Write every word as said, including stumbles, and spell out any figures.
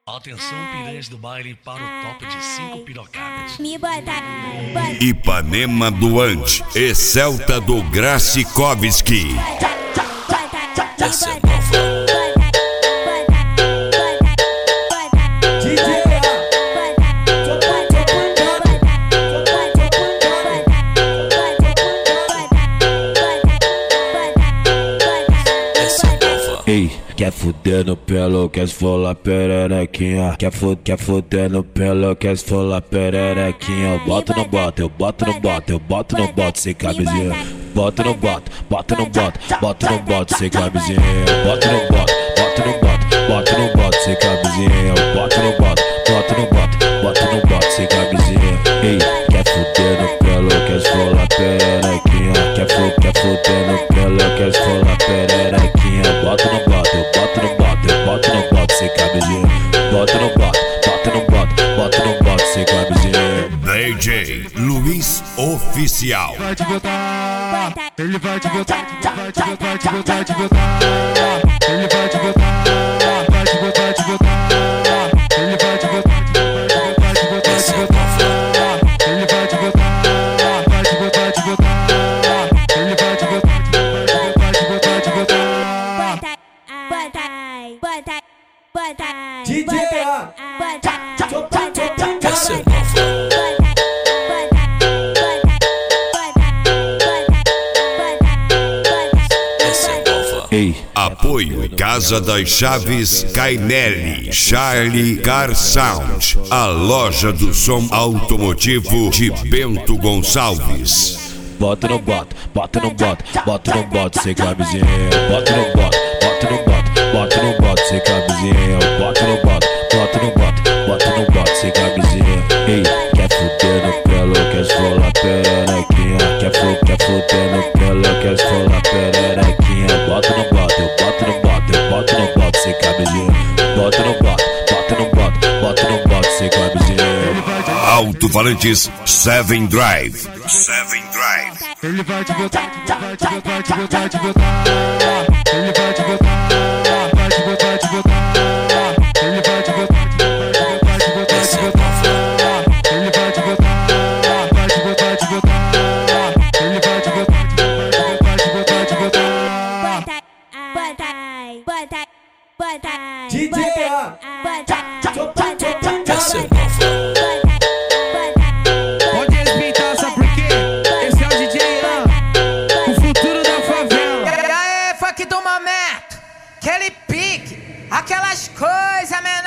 Atenção, piranhas do baile, para o top de cinco pirocadas. Me bota, bota. Ipanema Doante e Celta do Gracikovski. Essa é nova. Ei, quer fuder no pelo, quer esfolar pererequinha. Quer fuder, quer fuder no pelo, quer esfolar pererequinha. Eu boto no boto, eu boto no boto, eu boto no boto sem camisinha. Boto no boto, boto no boto, boto no boto sem camisinha. Boto no boto, boto no boto, boto no boto sem camisinha. Boto no boto, boto no boto, boto no boto sem camisinha. Ei, quer fuder no pelo, quer esfolar pererequinha. Quer fuder, quer fuder no pelo, quer esfolar pererequinha. Boto no boto, eu boto no boto, eu boto no boto sem camisinha. Boto no boto, boto no boto, boto no boto sem camisinha. D J Luiz Oficial. Vai te botar, ele vai te botar, vai te botar, vai te botar, vai te botar. Ele vai te botar, vai te botar, vai te botar. Ele vai te botar, vai te botar, vai te botar, vai te botar. Ele vai te botar, vai te botar, vai te botar. Ele vai te botar, vai te botar, vai te botar, vai te botar. Bota, bota, bota, D J, Essa é nova. Essa é nova. Ei, Apoio Casa das Chaves Cainelli, Charlie Car Sound, a loja do som automotivo de Bento Gonçalves. bota no boto, bota no boto, bota no boto sem camisinha. Bota no boto, bota no boto, bota no boto sem camisinha. Bota no boto, bota no boto, bota no boto sem camisinha. Ei, quer fuder no pelo, quer esfolar pererequinha. Quer fuder, quer fuder no pelo, quer esfolar pererequinha. Bota no boto, eu boto no boto, eu boto no boto sem camisinha. Bota no boto, bota no boto, bota no boto sem camisinha. Alto-falantes Seven Drive. Seven Drive. Ele vai te botar, vai te botar, vai te botar, vai te botar. Ele vai te botar, vai te botar, vai te botar. Ele vai te botar, vai te botar, vai te botar, vai te botar. Ele vai te botar, vai te botar, vai te botar. Ele vai te botar, vai te botar, vai te botar, vai te botar. Bota, bota, bota, D J, bota, bota, Essa é nova. Pode respeitar, sabe por quê? Esse é o D J Ian, o futuro da favela. E aí, funk do momento, aquele pique, aquelas coisas menores.